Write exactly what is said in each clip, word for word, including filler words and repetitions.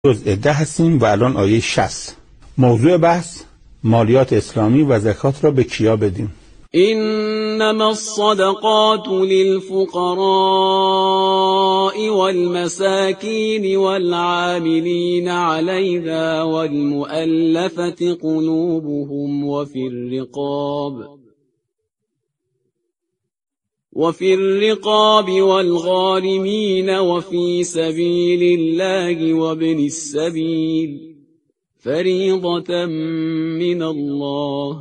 جزء ده هستیم و الان آیه شصت. موضوع بحث مالیات اسلامی و زکات را به کیا بدیم؟ إنما الصدقات للفقراء والمساكين والعاملين عليها والمؤلفة قلوبهم وفي الرقاب وفي الرقاب والغارمين وفي سبيل الله وابن السبيل فريضة من الله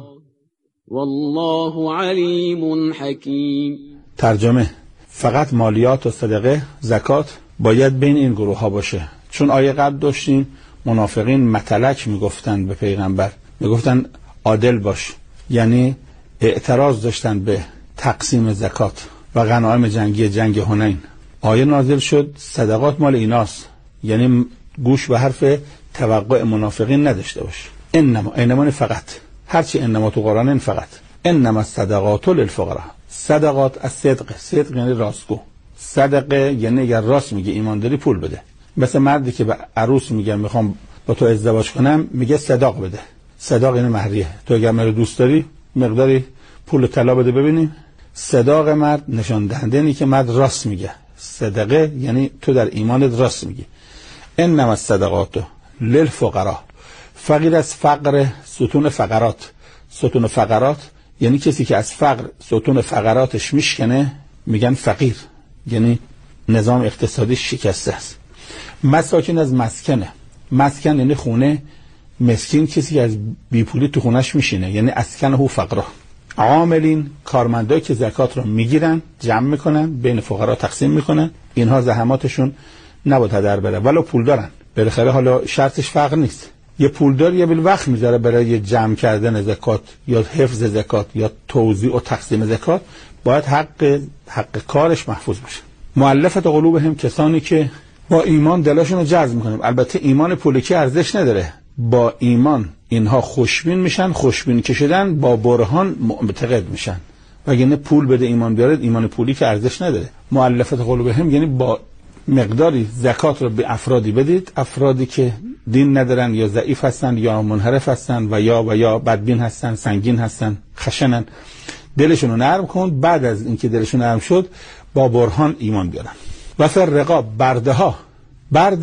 والله علیم حکیم. ترجمه: فقط مالیات و صدقه، زکات باید بین این گروه ها باشه، چون آیه قبل داشتیم منافقین متلک میگفتن به پیغمبر، میگفتن عادل باش، یعنی اعتراض داشتن به تقسیم زکات و غنایم جنگی جنگ حنین. آیه نازل شد صدقات مال ایناست، یعنی گوش به حرف توقع منافقین نداشته باش. انما انما فقط، هرچی انما تو قرآن این فقط. انما الصدقات للفقراء، صدقات از صدقه، صدق یعنی راستگو، صدقه یعنی اگر راست میگه ایمان داری پول بده. مثل مردی که به عروس میگه میخوام با تو ازدواج کنم، میگه صداق بده. صداق یعنی مهریه. تو اگر مرد دوست داری مقداری پول طلا بده ببینیم. صداق مرد نشان دهنده اینه که مرد راست میگه. صدقه یعنی تو در ایمانت راست میگی. انما الصدقات للفقراء، فقیر از فقر ستون فقرات. ستون فقرات یعنی کسی که از فقر ستون فقراتش میشکنه میگن فقیر، یعنی نظام اقتصادی شکسته است. مساکین از مسکنه، مسکن یعنی خونه، مسکین کسی که از بیپولی تو خونش میشینه، یعنی اسکنه هو فقره. عاملین کارمندایی که زکات رو میگیرن، جمع میکنن، بین فقرا تقسیم میکنن، اینها زحماتشون نباید هدر بره، ولو پول دارن. بالاخره حالا شرطش فقر نیست. یه پولدار یه بل وقت میذاره برای جمع کردن زکات یا حفظ زکات یا توزیع و تقسیم زکات، باید حق حق کارش محفوظ بشه. مؤلفت قلوبهم، کسانی که با ایمان دلاشون رو جذب میکنیم. البته ایمان پولیکی ارزش نداره، با ایمان اینها خوشبین میشن، خوشبین که شدن با برهان معتقد میشن. وگرنه پول بده ایمان بیارد، ایمان پولی که ارزش نداره. مؤلفت قلوبهم یعنی با مقداری زکات رو به افرادی بدید، افرادی که دین ندارن یا ضعیف هستن یا منحرف هستن و یا و یا بدبین هستن، سنگین هستن، خشنن. دلشون رو نرم کن، بعد از اینکه دلشون نرم شد با برهان ایمان بیارن. و فر رقاب، برده ها، برد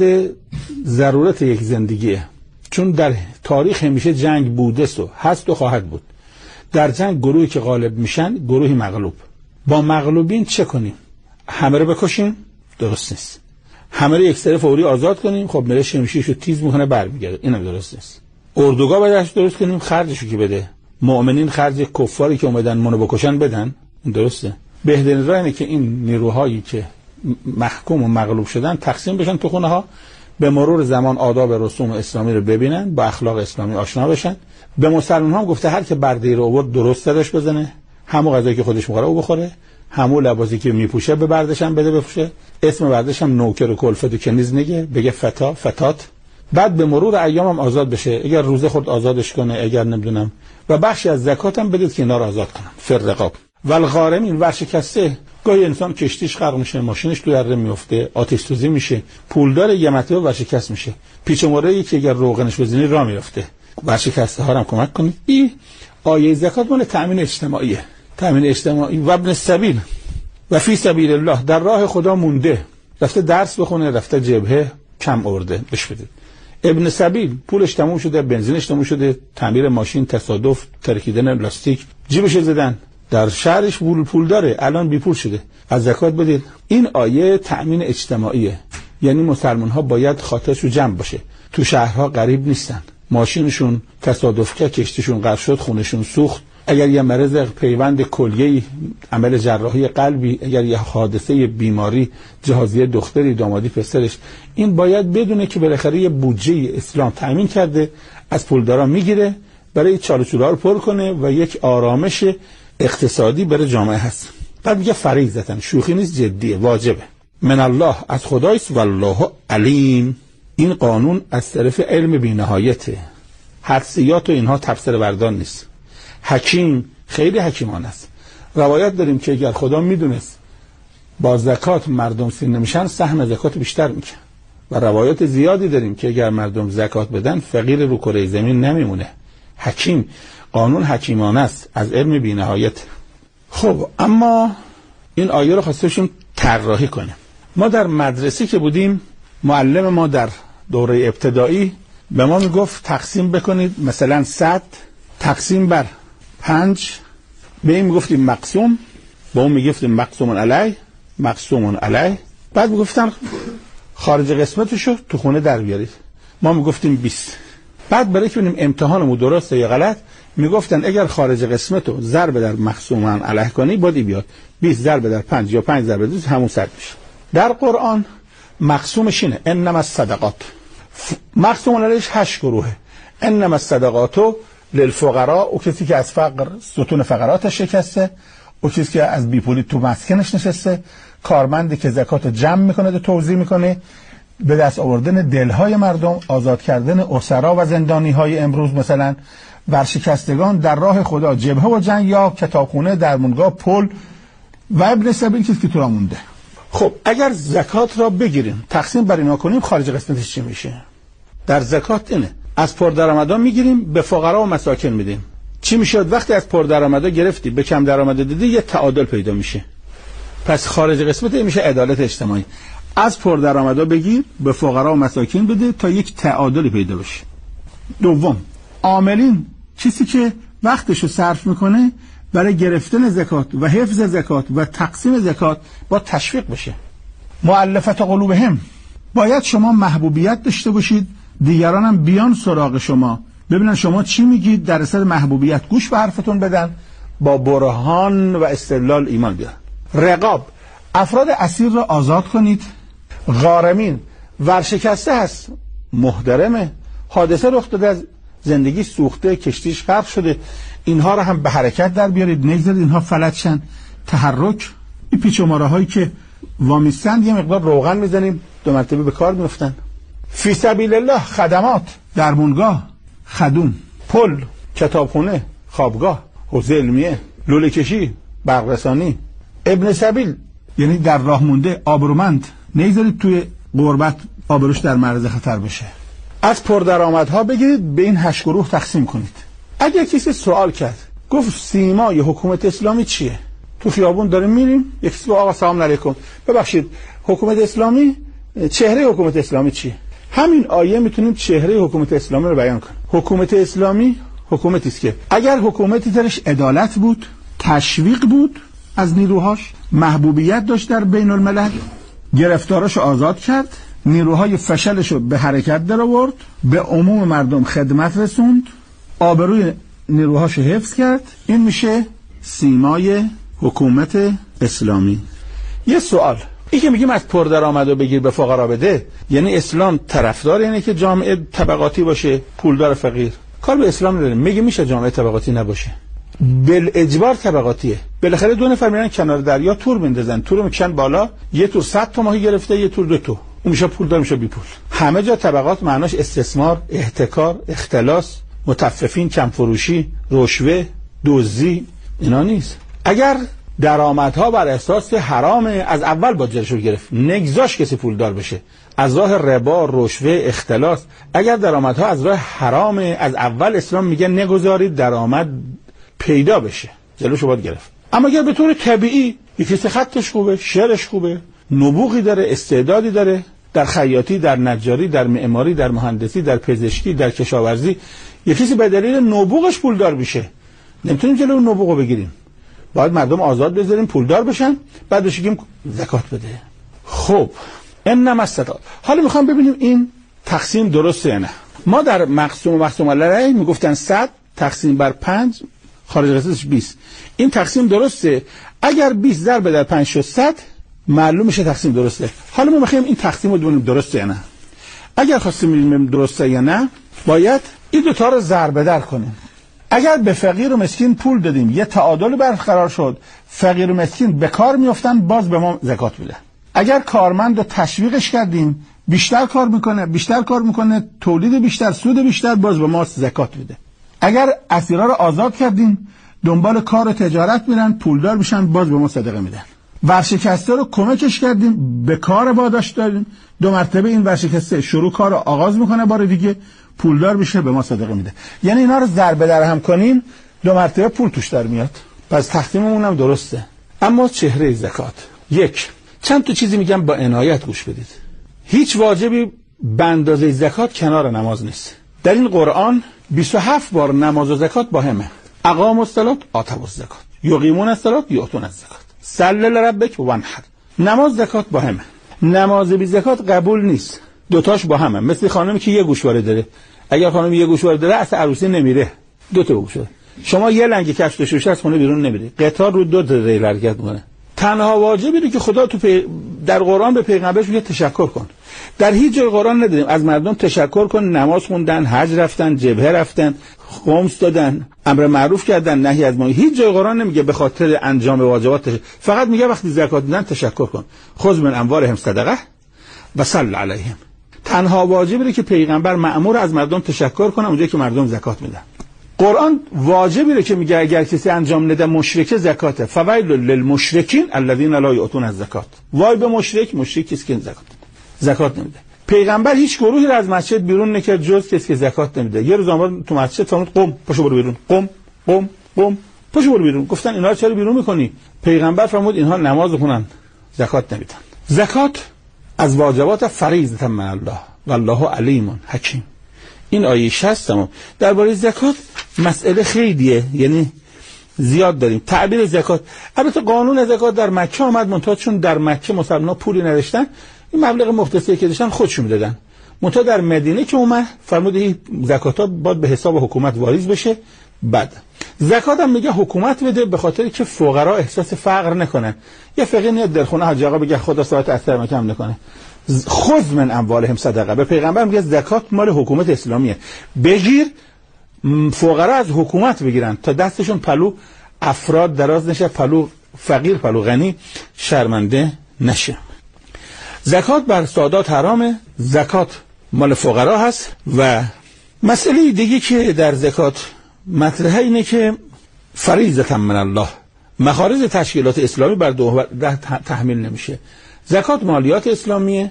ضرورت یک زندگیه، چون در تاریخ همیشه جنگ بوده و هست و خواهد بود. در جنگ گروهی که غالب میشن گروهی مغلوب. با مغلوبین چه کنیم؟ همه رو بکشیم؟ درست نیست. همه رو یک سری فوری آزاد کنیم، خب میره شمشیرشو تیز میکنه برمیگرده، اینم درست نیست. اردوگاه باید درست کنیم، خرجشو کی بده؟ مؤمنین خرج کفاری که اومدن منو بکشن بدن، این درسته. بهترین راه اینه که این نیروهایی که محکوم و مغلوب شدن تقسیم بشن تو خونه ها، به مرور زمان آداب رسوم اسلامی رو ببینن، با اخلاق اسلامی آشنا بشن. به مسلمان ها گفته هر که برده رو آورد درست سرش بزنه، همون غذایی که خودش میخوره او بخوره، همون لباسی که میپوشه به بردشم بده بپوشه، اسم بردشم نوکر و کلفت و کنیز نگه، بگه فتا فتات. بعد به مرور ایام هم آزاد بشه، اگر روزه خورد آزادش کنه، اگر نمیدونم، و بخشی از زکات هم بدید که اینا رو آزاد کنن. فر رقاب والغارمین، ورشکسته، گاهی انسان کشتیش غرق میشه، ماشینش تو دره میفته، آتش سوزی میشه، پولدار یه مرتبه ورشکست میشه، پیچ و مره که اگر روغنش بزنی راه میفته. ورشکسته ها هم کمک کنید. این آیه زکات مال تامین اجتماعیه، تامین اجتماعی. و ابن السبیل و فی سبیل الله، در راه خدا مونده، رفته درس بخونه، رفته جبهه، کم آورده، بش بدید. ابن سبیل پولش تموم شده، بنزینش تموم شده، تعمیر ماشین، تصادف، ترکیدن لاستیک، جیبش زدن، در شهرش پول پول داره، الان بی پول شده، از زکات بدید. این آیه تأمین اجتماعیه، یعنی مسلمان ها باید خاطرشون جمع باشه، تو شهرها غریب نیستن، ماشینشون تصادف که کشتیشون غرق شد، خونشون سوخت، اگر یه مرض پیوند کلیه‌ای، عمل جراحی قلبی، اگر یه حادثه بیماری، جهازیه دختری، دامادی پسرش، این باید بدونه که بالاخره یه بودجه اسلام تأمین کرده، از پولدارا میگیره برای چاله چوله رو پر کنه و یک آرامش اقتصادی برای جامعه هست. بعد میگه فریضتن، شوخی نیست، جدیه، واجبه. من الله، از خدایست، والله علیم، این قانون از طرف علم بی‌نهایته، حدسیات و اینها تفسیر بردان نیست. حکیم، خیلی حکیمانه است. روایت داریم که اگر خدا میدونست با زکات مردم سیر نمیشن، سهم زکات بیشتر میکنه. و روایات زیادی داریم که اگر مردم زکات بدن فقیر رو کره زمین نمیمونه. حکیم، قانون حکیمانه است، از علم بی‌نهایت. خب اما این آیه رو خواستیم طراحی کنیم. ما در مدرسه که بودیم، معلم ما در دوره ابتدایی به ما میگفت تقسیم بکنید، مثلا صد تقسیم بر پنج، به این میگفتیم مقسوم، به اون میگفتیم مقسوم علی، مقسوم علی. بعد میگفتن خارج قسمتشو تو خونه در بیارید. ما میگفتیم بیست. بعد برای که ببینیم امتحانمون درسته یا غلط، میگفتن اگر خارج قسمتو ضرب در مقسوم علیه کنی بادی بیاد، بیست ضرب در پنج یا پنج ضرب در دو همون صد میشه. در قرآن مقسومش اینه، انما الصدقات، مقسوم علیهش هشت گروهه. انما الصدقات للفقراء، او کسی که از فقر ستون فقراتش شکسته، او کسی که از بیپولی تو مسکنش نشسته، کارمندی که زکات جمع میکنه و توزیع میکنه، به دست آوردن دلهای مردم، آزاد کردن اسرا و زندانی های امروز، مثلا ورشکستگان در راه خدا، جبهه و جنگ یا کتابخونه، درمونگاه، پل و ابن سبیل کسی که تو را مونده. خب اگر زکات را بگیریم تقسیم بر اینا کنیم، خارج قسمتش چی میشه؟ در زکات اینه، از پردرآمدان میگیریم به فقرا و مساکین میدیم. چی میشد؟ وقتی از پردرآمدا گرفتی به کم درآمده دیدی، یه تعادل پیدا میشه. پس خارج قسمت این میشه عدالت اجتماعی. از پردرآمدا بگیر به فقرا و مساکین بده تا یک تعادلی پیدا بشه. دوم، عاملین، کسی که وقتشو صرف میکنه برای گرفتن زکات و حفظ زکات و تقسیم زکات، با تشویق بشه. مؤلفت قلوبهم، باید شما محبوبیت داشته باشید، دیگران هم بیان سراغ شما ببینن شما چی میگید، در اثر محبوبیت گوش به حرفتون بدن، با برهان و استدلال ایمان بیارن. رقاب، افراد اسیر را آزاد کنید. غارمین، ورشکسته هست، محترمه، حادثه رخ داده، از زندگی سوخته، کشتیش غرق شده، اینها را هم به حرکت در بیارید، نگذارید اینها فلج شن. تحرک، این پیچ و ماره هایی که وامیستند یه مقدار روغن میزنیم دو مرتبه به کار میفتن. فی سبیل الله، خدمات، درمونگاه، خدوم، پل، کتابخونه، خوابگاه، حوزه علمیه، لوله کشی، برق رسانی. ابن سبیل یعنی در راه مونده، آبرومند، نگذارید توی غربت آبروش در معرض خطر بشه. از پردرآمدها بگیرید به این هشت گروه تقسیم کنید. اگه کسی سوال کرد گفت سیمای حکومت اسلامی چیه؟ تو خیابون داریم میریم، یکی گفت آقا سلام علیکم، ببخشید حکومت اسلامی، چهره حکومت اسلامی چیه؟ همین آیه میتونیم چهره حکومت اسلامی رو بیان کنیم. حکومت اسلامی حکومتی است که اگر حکومتی درش عدالت بود، تشویق بود از نیروهاش، محبوبیت داشت در بین الملل، گرفتاراشو آزاد کرد، نیروهای فشلشو به حرکت در آورد، به عموم مردم خدمت رسوند، آبروی نیروهاشو حفظ کرد، این میشه سیمای حکومت اسلامی. یه سوال، این که میگیم از پردرآمدو بگیر به فقرا بده، یعنی اسلام طرفدار اینه که جامعه طبقاتی باشه، پولدار فقیر؟ کار به اسلام نداره. میگه میشه جامعه طبقاتی نباشه، بالاجبار طبقاتیه. بالاخره دو نفر میرن کنار دریا تور میندازن، تور میکشن بالا، یه تور صد تا ماهی گرفته، یه تور دو تا، اون میشه پولدار، میشه بی پول. همه جا طبقات معناش استثمار، احتکار، اختلاس، متففین، کم فروشی، رشوه، دزدی، اینا نیست. اگر درآمدها بر اساس حرام، از اول با جلشو گرفت، نگذاش کسی پولدار بشه، از راه ربا، رشوه، اختلاس. اگر درآمدها از راه حرام، از اول اسلام میگه نگذارید درآمد پیدا بشه، جلوشو باید گرفت. اما اگر به طور طبیعی یکی خطش خوبه، شعرش خوبه، نبوغی داره، استعدادی داره، در خیاطی، در نجاری، در معماری، در مهندسی، در پزشکی، در کشاورزی، یکی به دلیل نبوغش پولدار بشه، نمیتونیم جلوی اون نبوغو بگیریم. باید مردم آزاد بذاریم پولدار بشن، بعد بگیم زکات بده. خب انما الصدقات. حالا میخوام ببینیم این تقسیم درسته یا نه. ما در مقسوم و مقسوم علیه میگفتن صد تقسیم بر پنج، خارج قسمتش بیست. این تقسیم درسته. اگر بیست ضرب در پنج شد صد، معلوم میشه تقسیم درسته. حالا ما میخوایم این تقسیم رو ببینیم درسته یا نه. اگر خواستیم ببینیم درسته یا نه، باید این دو تا رو ضرب در کنیم. اگر به فقیر و مسکین پول دادیم، یه تعادل برقرار شد، فقیر و مسکین به کار میافتن، باز به ما زکات میدن. اگر کارمند رو تشویقش کردیم، بیشتر کار میکنه، بیشتر کار میکنه، تولید بیشتر، سود بیشتر، باز به ما زکات میده. اگر اسیرا رو آزاد کردیم، دنبال کار و تجارت میرن، پولدار میشن، باز به ما صدقه میدن. ورشکسته رو کمکش کردیم، به کار واداش دادیم، دو مرتبه این ورشکسته شروع کار رو آغاز میکنه، بار دیگه پولدار میشه به ما صدقه میده. یعنی اینا رو ضرب در هم کنیم دو مرتبه پول توش در میاد. پس تقسیممون هم درسته. اما چهره زکات، یک، چند تا چیزی میگم با عنایت گوش بدید. هیچ واجبی به اندازه زکات کنار نماز نیست. در این قرآن بیست و هفت بار نماز و زکات با همه. اقاموا الصلاة آتوا الزکات، یقیمون الصلاة یؤتون الزکات، صل لربک وانحر. نماز زکات با همه. نماز بی زکات قبول نیست. دوتاش با همه. مثل خانمی که یه گوشواره داره، اگر خانم یه گوشواره داره اصلا عروسی نمیره، دو تا گوشواره. شما یه لنگ کفش داشته از خونه بیرون نمیری، قطار رو دو تا ریل حرکت میکنه. تنها واجبی که خدا تو پی... در قرآن به پیغمبرش میگه تشکر کن. در هیچ جای قرآن ندیدیم از مردم تشکر کن، نماز خوندن، حج رفتن، جبهه رفتن، خمس دادن، امر معروف کردن، نهی از منکر. هیچ جای قرآن نمیگه به خاطر انجام واجبات تشکر. فقط میگه وقتی زکات میدن تشکر کن. خذ من اموالهم صدقه و صل علیهم. تنها واجبی که پیغمبر مأمور از مردم تشکر کنه اونجایی که مردم زکات میدن. قرآن واجبی رو که میگه اگر کسی انجام نده مشرک زکاته، فویل للمشرکین الذین لا یؤتون الزکات. وای به مشرک، مشرک کسی که زکات زکات نمیده. پیغمبر هیچ گروهی رو از مسجد بیرون نکرد جز کسی که زکات نمیده. یه روز آمد تو مسجد فرمود قم پاشو برو بیرون، قم قم قم پاشو برو بیرون. گفتن اینا رو چرا بیرون میکنی؟ پیغمبر فرمود اینها نماز بخونن، زکات نمیدن. زکات از واجبات فریضه من الله والله علیم حکیم. این آیه شصت هم درباره زکات مسئله خیلیه، یعنی زیاد داریم. تعبیر زکات، البته قانون زکات در مکه آمد، منتها چون در مکه مسلمان‌ها پولی نداشتن این مبلغ مختصری که داشتن خودشون میدادن. منتها در مدینه که اومد فرمود این زکات‌ها باید به حساب حکومت واریز بشه. بعد زکات هم میگه حکومت بده به خاطر که فقرا احساس فقر نکنن. یه فقیر نیاد در خونه حاج آقا بگه خدا ساعت اثر مکم نکنه. خذ من اموالهم صدقه. به پیغمبر میگه زکات مال حکومت اسلامیه، بگیر فقرا از حکومت بگیرن تا دستشون پلو افراد دراز نشه، پلو فقیر پلو غنی شرمنده نشه. زکات بر سادات حرامه، زکات مال فقرا هست. و مسئله دیگه که در زکات مطرحه اینه که فریضه من الله، مخارج تشکیلات اسلامی بر دو تحمیل نمیشه. زکات مالیات اسلامیه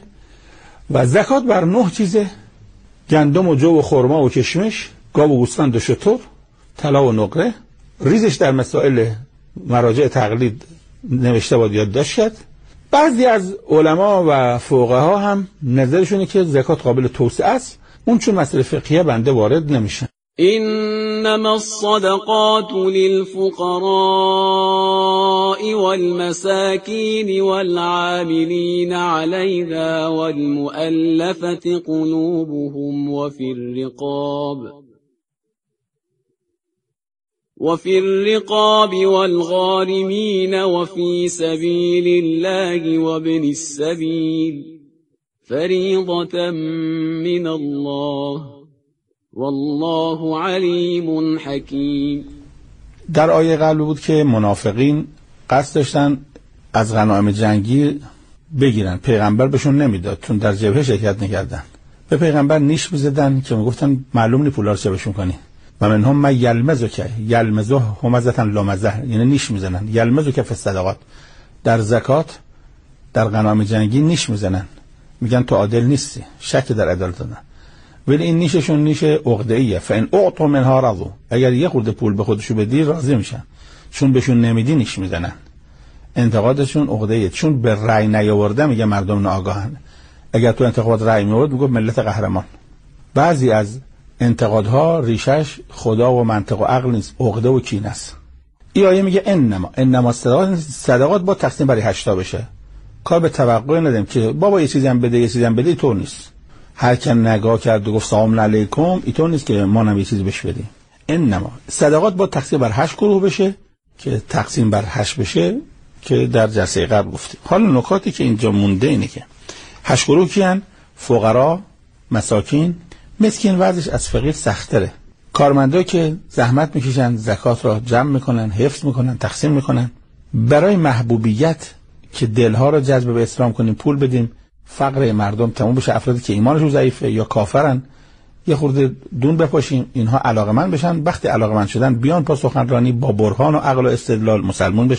و زکات بر نه چیزه: گندم و جو و خرما و کشمش، گاو و گوسفند و شتر، طلا و نقره. ریزش در مسائل مراجع تقلید نوشته باید یادداشت کرد. بعضی از علما و فقها هم نظرشونه که زکات قابل توسعه است، اون چون مسئله فقهیه بنده وارد نمیشه. إنما الصدقات للفقراء والمساكين والعاملين عليها والمؤلفة قلوبهم وفي الرقاب وفي الرقاب والغارمين وفي سبيل الله وابن السبيل فريضة من الله والله علیم حکیم. در آیه قبل بود که منافقین قصد داشتن از غنایم جنگی بگیرن، پیغمبر بهشون نمیداد چون در جبهه شرکت نکردن. به پیغمبر نیش میزدن که میگفتن معلوم نی پولا رو چه بهشون کنی. و منهم ما یلمزو که یلمزو همزتن لامزه، یعنی نیش میزنن. یلمزو که فی الصدقات، در زکات در غنایم جنگی نیش میزنن، میگن تو عادل نیستی، شک در عدالت دارن. ولی این نیششون نیش عقده‌ایه. فان اعطوا منها رضوا، اگر یه خورده پول به خودشو بدی راضی میشن، چون بهشون نمیدی نیش میزنن. انتقادشون عقده‌ایه، چون به رأی نیاورده میگه مردم ناآگاهن. اگر تو انتقاد رأی میورد میگه ملت قهرمان. بعضی از انتقادها ریشش خدا و منطق و عقل نیست، عقده و کینه است. این آیه میگه انما انما صدقات صدقات با تقسیم برای هشت تا بشه. کار به توقع ندیم که بابا یه چیزی هم بده یه چیزی هم بده، طور نیست. هر کن نگاه کرد و گفت سلام علیکم، اینطور نیست که ما هم یه چیزی بهش بدیم. انما صدقات با تقسیم بر هشت گروه بشه که تقسیم بر هشت بشه که در جلسه قبل گفتیم. حالا نکاتی که اینجا مونده اینه که هشت گروه کیان؟ فقرا، مساکین. مسکین وضعش از فقیر سخت‌تره. کارمندا که زحمت میکشن، زکات را جمع میکنن، حفظ میکنن، تقسیم میکنن. برای محبوبیت که دلها را جذب به اسلام کنیم پول بدیم، فقر مردم تموم بشه، افرادی که ایمانشون ضعیفه یا کافرن یه خورده دون بپاشیم، اینها علاقمند بشن. وقتی علاقمند شدن بیان پا سخنرانی با برهان و عقل و استدلال مسلمان بشن.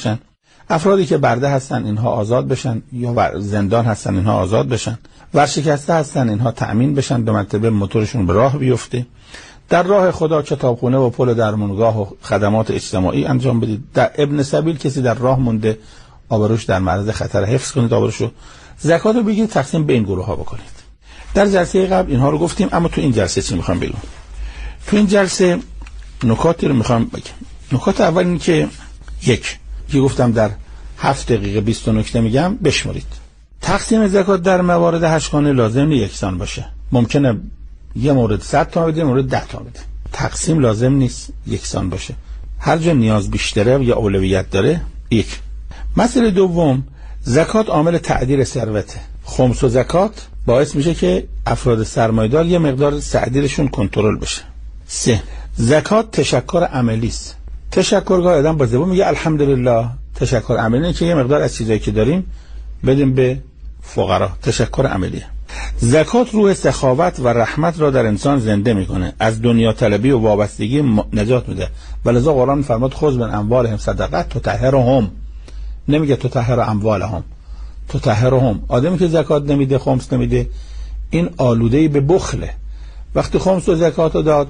افرادی که برده هستن اینها آزاد بشن، یا زندان هستن اینها آزاد بشن، ورشکسته هستن اینها تأمین بشن، دو مرتبه موتورشون به راه بیفته. در راه خدا کتابخونه و پل درمونگاه و خدمات اجتماعی انجام بدید. در ابن سبیل کسی در راه مونده آبروش در معرض خطر، حفظ کنید آبروشو. زکات رو بگیرید تقسیم بین گروه ها بکنید. در جلسه قبل اینها رو گفتیم، اما تو این جلسه چی میخوام بگم؟ تو این جلسه نکاتی رو میخوام بگم. نکات اول این که یک که گفتم در هفت دقیقه بیست نکته میگم بشمارید. تقسیم زکات در موارد هشتگانه لازم نیست یکسان باشه. ممکنه یه مورد صد تا بده، مورد ده تا بده. تقسیم لازم نیست یکسان باشه. هر جا نیاز بیشتره یا اولویت داره. یک. مسئله دوم، زکات عامل تعدیل ثروته. خمس و زکات باعث میشه که افراد سرمایه‌دار یه مقدار تعدیلشون کنترل بشه. سه. زکات تشکر عملی است. تشکرگاه آدم با زبون میگه الحمدلله. تشکر عملی که یه مقدار از چیزایی که داریم بدیم به فقرا. تشکر عملیه. زکات روح سخاوت و رحمت را در انسان زنده میکنه، از دنیا طلبی و وابستگی نجات میده. ولذا قرآن فرمود خذ من اموالهم صدقه تطهرهم. نمیگه تطهر اموالهم، تطهرهم. آدمی که زکات نمیده، خمس نمیده، این آلوده‌ای به بخله. وقتی خمس و زکات داد،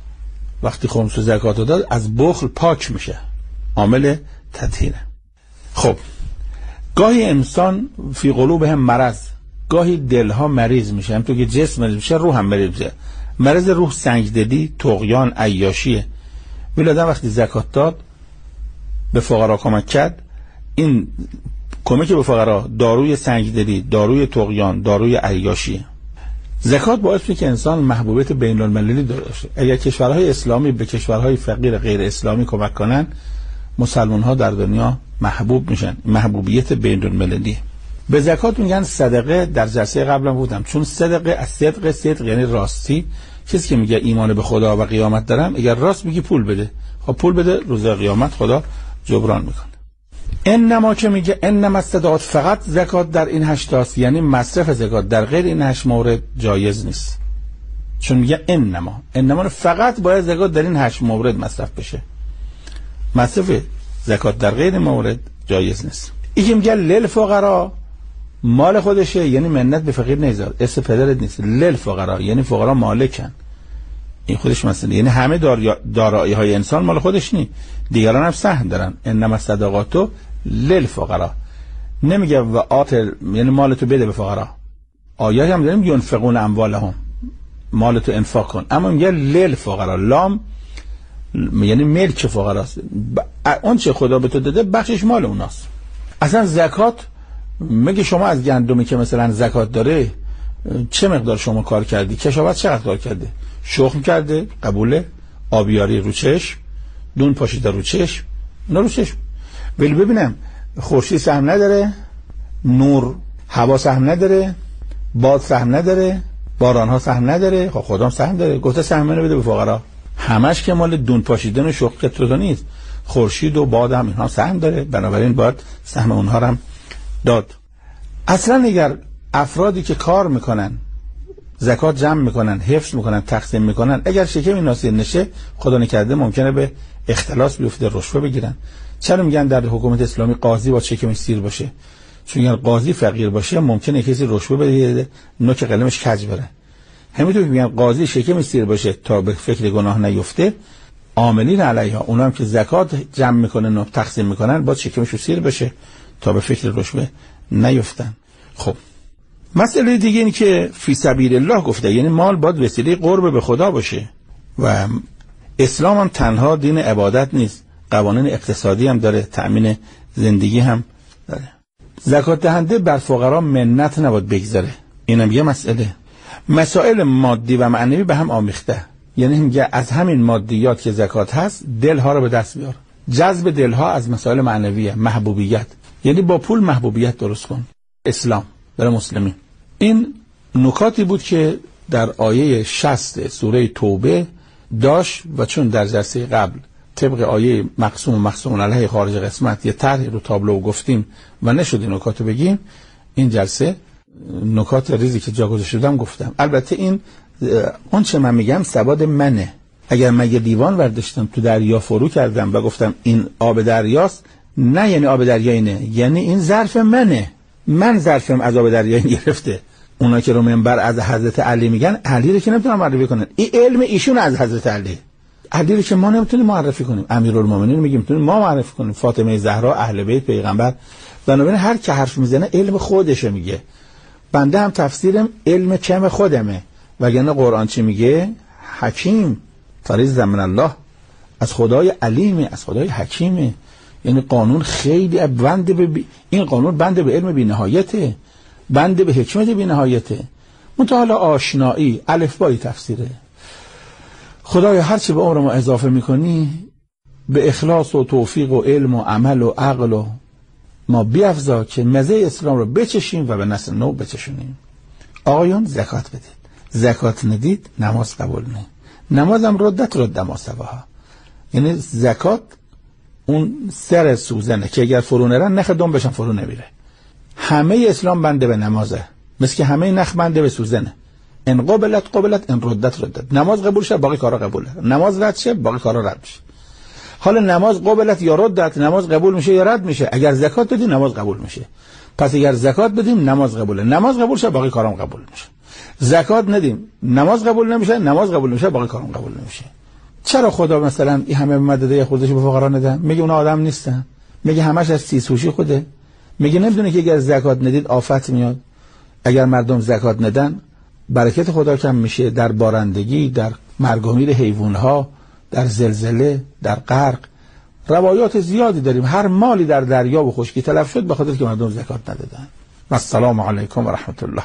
وقتی خمس و زکات داد از بخل پاک میشه، عامل تطهیره. خب گاهی انسان فی قلوبهم مرض، گاهی دلها مریض میشه، همونطور که جسم مریض میشه روح هم مریض میشه. مرض روح سنگدلی، طغیان، عیاشیه. ولی آدم وقتی زکات داد، به فقرا کمک کرد، این کمک به فقرا داروی سنگدلی، داروی طغیان، داروی عیاشیه. زکات باعث میشه که انسان محبوبیت بین المللی داشته. اگر کشورهای اسلامی به کشورهای فقیر غیر اسلامی کمک کنن، مسلمان ها در دنیا محبوب میشن. محبوبیت بین المللی. به زکات میگن صدقه. در جلسه قبلا بودم، چون صدقه از صدق، صدق یعنی راستی. کسی که میگه ایمان به خدا و قیامت دارم، اگر راست میگی پول بده، خب پول بده، روز قیامت خدا جبران میکنه. انما که میگه انما الصدقات، فقط زکات در این هشت تاست، یعنی مصرف زکات در غیر این هشت مورد جایز نیست. چون میگه انما انما فقط باید زکات در این هشت مورد مصرف بشه. مصرف زکات در غیر مورد جایز نیست. این که میگه للفقرا، مال خودشه، یعنی منت به فقیر نیذار، اسم پدرت نیست. للفقرا یعنی فقرا مالکن، این خودش مثلا، یعنی همه دارایی های انسان مال خودش نی، دیگران هم سهم دارن. انما الصدقات للفقرا، نمیگه و آت یعنی مالتو بده به فقرا. آیه هم داریم ينفقون اموالهم، مالتو انفاق کن، اما میگه للفقرا، لام یعنی ملک فقراست. اون چه خدا به تو داده بخشش مال اوناست. اصلا زکات میگه شما از گندمی که مثلا زکات داره چه مقدار شما کار کردی، کشاورز چقدر کار کرده، شخم کرده، قبوله، آبیاری رو چشم، دون پاشیده رو چشم، نه رو چشم. ولی ببینم خورشید سهم نداره، نور هوا سهم نداره، باد سهم نداره، باران ها سهم نداره، خب خدا هم سهم داره. گفته سهم منو بده به فقرا. همش که مال دون پاشیدن و شخم تو نیست، خورشید و باد هم اینها سهم داره، بنابراین باید سهم اونها هم داد. اصلا اگر افرادی که کار میکنن، زکات جمع میکنن، حفظ میکنن، تقسیم میکنن، اگر شکمی ناسیر نشه، خدا نکرده ممکنه به اختلاس بیفته، رشوه بگیرن. چرا میگن در حکومت اسلامی قاضی با شکمش سیر باشه؟ چون اگر قاضی فقیر باشه ممکنه کسی رشوه بده، نوک قلمش کج بره. همینطور که میگن قاضی شکمش سیر باشه تا به فکر گناه نیفته، عاملین علیها، اونها هم که زکات جمع میکنن و تقسیم میکنن، باید شکمش سیر بشه تا به فکر رشوه نیفتن. خب مسئله دیگه این که فی سبیل الله گفته، یعنی مال باید وسیله قرب به خدا باشه. و اسلام هم تنها دین عبادت نیست، قوانین اقتصادی هم داره، تأمین زندگی هم داره. زکات دهنده بر فقرا منت نباید بگذاره، اینم یه مسئله. مسائل مادی و معنوی به هم آمیخته، یعنی میگه از همین مادیات که زکات هست دلها رو به دست بیار. جذب دلها از مسائل معنویه، محبوبیت، یعنی با پول محبوبیت درست کن. اسلام برای مسلمین. این نکاتی بود که در آیه شصت سوره توبه داشت و چون در جلسه قبل طبق آیه مقسوم و مقسوم علیه خارج قسمت یه طرحی رو تابلو گفتیم و نشد این نکاتو بگیم، این جلسه نکات ریزی که جا گذاشته شدم گفتم. البته این اون چه من میگم سواد منه. اگر مگه دیوان ورداشتم تو دریا فرو کردم و گفتم این آب دریاست، نه یعنی آب دریایی نه، یعنی این ظرف منه، من ظرفم از آب دریایی گرفته. اونا که رو منبر از حضرت علی میگن، علی رو که نمیتونن معرفی کنن، این علم ایشون از حضرت علی. علی رو که ما نمیتونیم معرفی کنیم، امیرالمومنین میگیم میتونیم ما معرفی کنیم، فاطمه زهرا، اهل بیت، پیغمبر. بنابراین هر که حرف میزنه علم خودشه میگه. بنده هم تفسیرم علم کم خودمه، وگرنه قرآن چی میگه؟ حکیم، فریض من الله، از خدای علیمه، از خدای حکیمه. یعنی قانون خیلی بنده به بی... این قانون بنده به علم بی نهایته، بنده به حکمت بی نهایته. متعال آشنایی الفبای تفسیره. خدایا هر چی به عمر ما اضافه میکنی به اخلاص و توفیق و علم و عمل و عقل و ما بیافزا که مزه اسلام رو بچشیم و به نسل نو بچشونیم. آقایون زکات بدید، زکات ندید نماز قبول نه، نمازم ردت رد ما سواها. یعنی زکات اون سر سوزنه که اگر فرو نرن نخ دم بشن فرو نمیره. همه اسلام بنده به نمازه، مثل که همه نخ بنده به سوزنه. ان قبلت قبلت، ان ردت ردت. نماز قبول شه باقی کارا قبوله، نماز رد شه باقی کارا رد میشه. حالا نماز قبلت یا ردت، نماز قبول میشه یا رد میشه. اگر زکات بدیم نماز قبول میشه، پس اگر زکات بدیم نماز قبوله، نماز قبول شه باقی کارام قبول میشه. زکات ندیم نماز قبول نمیشه، نماز قبول نمیشه باقی کارام قبول نمیشه. چرا خدا مثلا این همه مدده خودش به فقرا نده؟ میگه اون آدم نیستن، میگه همش از سیسوشی خوده، میگه نمیدونه که اگر زکات ندید آفت میاد. اگر مردم زکات ندن برکت خدا کم میشه در بارندگی، در مرگ و میر حیوانها، در زلزله، در غرق. روایات زیادی داریم، هر مالی در دریا و خشکی تلف شد به خاطر که مردم زکات ندادن. السلام علیکم و رحمت الله.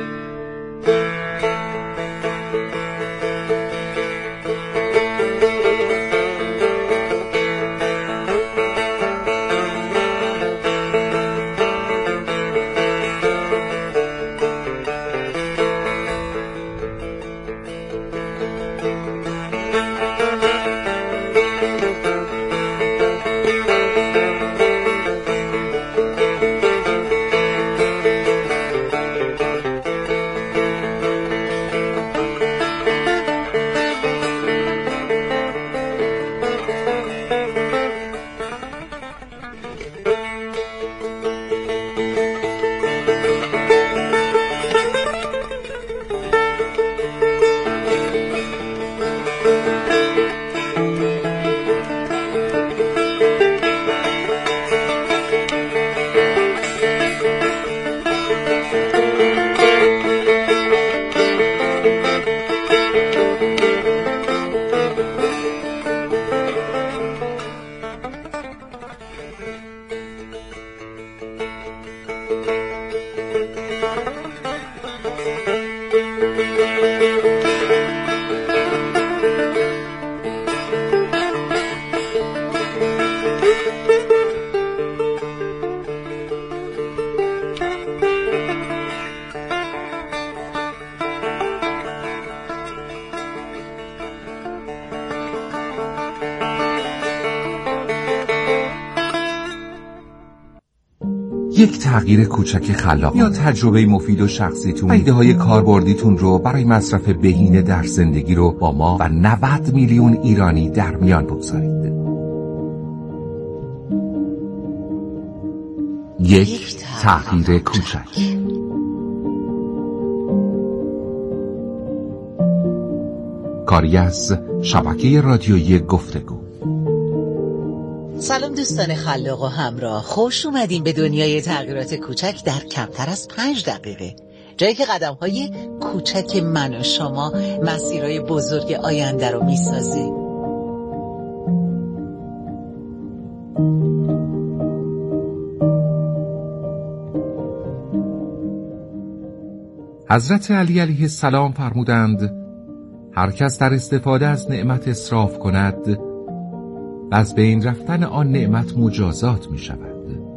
یک تغییر کوچک خلاق یا تجربه مفید و شخصیتون، ایده های کاربردیتون رو برای مصرف بهینه در زندگی رو با ما و نود میلیون ایرانی در میان بگذارید. یک تغییر کوچک. کاری از شبکه رادیویی گفتگو. سلام دوستان خلاق و همراه، خوش اومدین به دنیای تغییرات کوچک در کمتر از پنج دقیقه، جایی که قدم‌های کوچک من و شما مسیرهای بزرگ آینده رو میسازیم. حضرت علی علیه السلام فرمودند هر کس در استفاده از نعمت اسراف کند از بین رفتن آن نعمت مجازات می شود.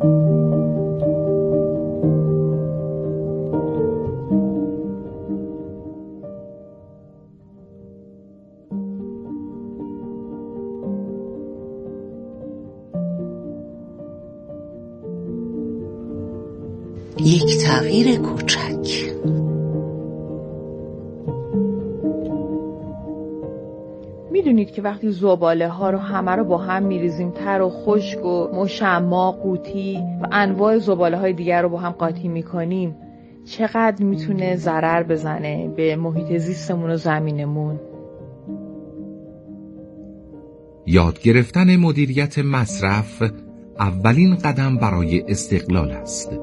یک تغییر کوچک. میدونید که وقتی زباله ها رو همه رو با هم میریزیم، تر و خشک و مشما، قوطی و انواع زباله های دیگر رو با هم قاطی میکنیم، چقدر میتونه ضرر بزنه به محیط زیستمون و زمینمون. یاد گرفتن مدیریت مصرف اولین قدم برای استقلال است.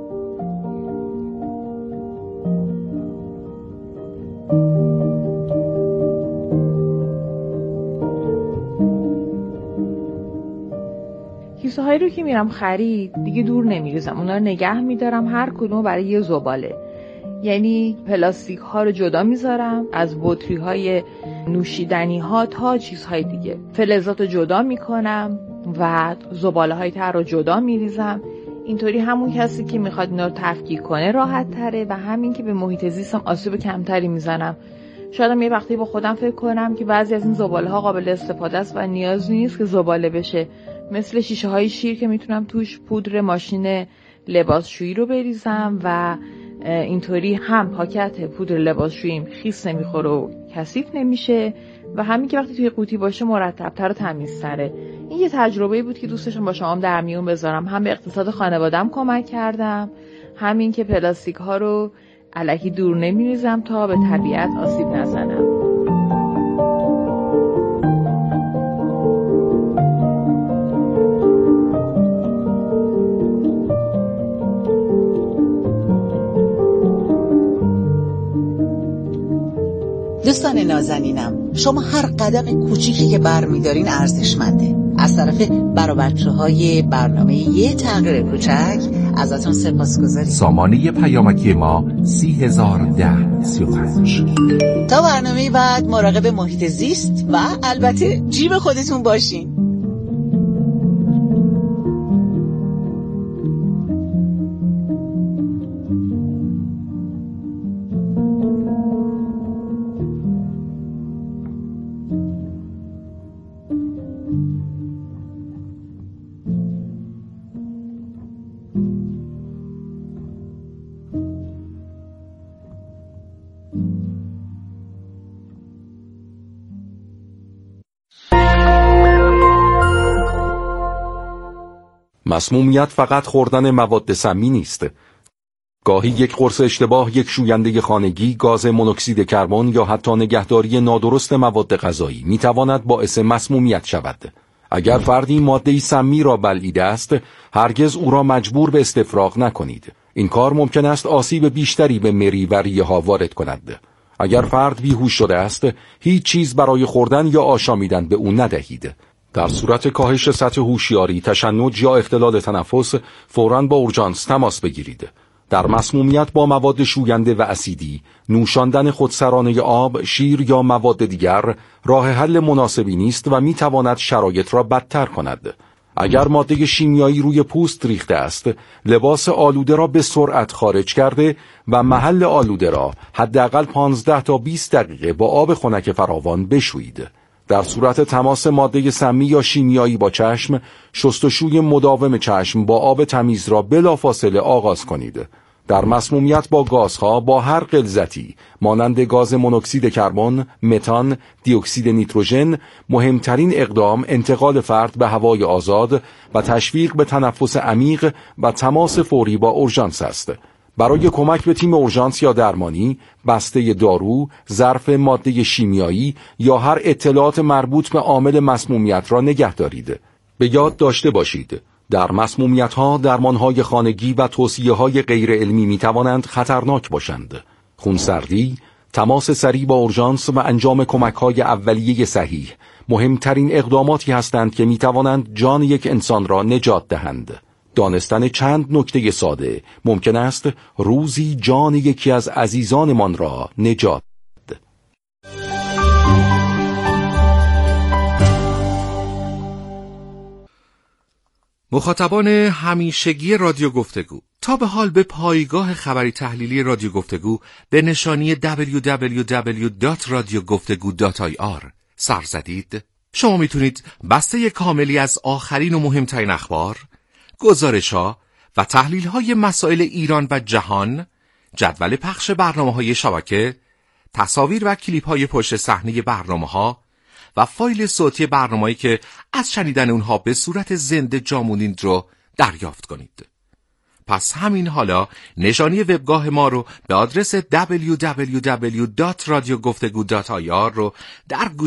کیسه هایی رو که میرم خرید دیگه دور نمیریزم، اونا رو نگه میدارم، هر کدوم برای یه زباله. یعنی پلاستیک ها رو جدا میذارم از بطری های نوشیدنی ها تا چیزهای دیگه، فلزات رو جدا میکنم و زباله های تر رو جدا میریزم. اینطوری همون کسی که میخواد اینا رو تفکیک کنه راحت تره و همین که به محیط زیستم آسیب کمتری میزنم. شاید یه وقتی با خودم فکر کنم که بعضی از این زباله ها قابل استفاده است و نیاز نیست که زباله بشه، مثل شیشه های شیر که میتونم توش پودر ماشین لباسشویی رو بریزم و اینطوری هم پاکت پودر لباسشوییم خیس نمیخوره و کثیف نمیشه و همین که وقتی توی قوطی باشه مرتب‌تر و تمیزتره. این یه تجربه‌ای بود که دوست داشتم با شما در میون بذارم. هم به اقتصاد خانواده‌ام کمک کردم، همین که پلاستیک ها رو الکی دور نمیریزم تا به طبیعت آسیب نزنم. دوستان نازنینم، شما هر قدم کوچیکی که برمیدارین ارزشمنده. از طرف برابرچه‌های برنامه یه تغییر کوچک ازتون سپاسگزاریم. سامانه پیامکی ما سی هزار و ده سی و پنج. تا برنامه بعد مراقب محیط زیست و البته جیب خودتون باشین. مسمومیت فقط خوردن مواد سمی نیست. گاهی یک قرص اشتباه، یک شوینده خانگی، گاز مونوکسید کربن یا حتی نگهداری نادرست مواد غذایی میتواند باعث مسمومیت شود. اگر فردی ماده‌ای سمی را بلعیده است، هرگز او را مجبور به استفراغ نکنید. این کار ممکن است آسیب بیشتری به مری و ریه ها وارد کند. اگر فرد بیهوش شده است، هیچ چیز برای خوردن یا آشامیدن به او ندهید. در صورت کاهش سطح هوشیاری، تشنج یا اختلال تنفس، فوراً با اورژانس تماس بگیرید. در مسمومیت با مواد شوینده و اسیدی، نوشاندن خودسرانه آب، شیر یا مواد دیگر راه حل مناسبی نیست و میتواند شرایط را بدتر کند. اگر ماده شیمیایی روی پوست ریخته است، لباس آلوده را به سرعت خارج کرده و محل آلوده را حداقل پانزده تا بیست دقیقه با آب خنک فراوان بشویید. در صورت تماس ماده سمی یا شیمیایی با چشم، شستشوی مداوم چشم با آب تمیز را بلافاصله آغاز کنید. در مسمومیت با گازها با هر غلظتی مانند گاز مونوکسید کربن، متان، دی اکسید نیتروژن، مهمترین اقدام انتقال فرد به هوای آزاد و تشویق به تنفس عمیق و تماس فوری با اورژانس است. برای کمک به تیم اورژانس یا درمانی، بسته دارو، ظرف ماده شیمیایی یا هر اطلاعات مربوط به عامل مسمومیت را نگه دارید. به یاد داشته باشید، در مسمومیت‌ها درمان‌های خانگی و توصیه‌های غیر علمی می‌توانند خطرناک باشند. خونسردی، تماس سریع با اورژانس و انجام کمک‌های اولیه صحیح مهمترین اقداماتی هستند که می‌توانند جان یک انسان را نجات دهند. دانستن چند نکته ساده ممکن است روزی جان یکی از عزیزانمان را نجات دهد. مخاطبان همیشگی رادیو گفتگو، تا به حال به پایگاه خبری تحلیلی رادیو گفتگو به نشانی دبلیو دبلیو دبلیو دات رادیو گفتگو دات آی آر سر زدید؟ شما میتونید بسته کاملی از آخرین و مهمترین اخبار، گزارش‌ها و تحلیل‌های مسائل ایران و جهان، جدول پخش برنامه‌های شبکه، تصاویر و کلیپ‌های پشت صحنه برنامه‌ها و فایل صوتی برنامه‌ای که از شنیدن اونها به صورت زنده جا موندید رو دریافت کنید. پس همین حالا نشانی وبگاه ما رو به آدرس دبلیو دبلیو دبلیو دات رادیو گفتگو دات آی آر رو در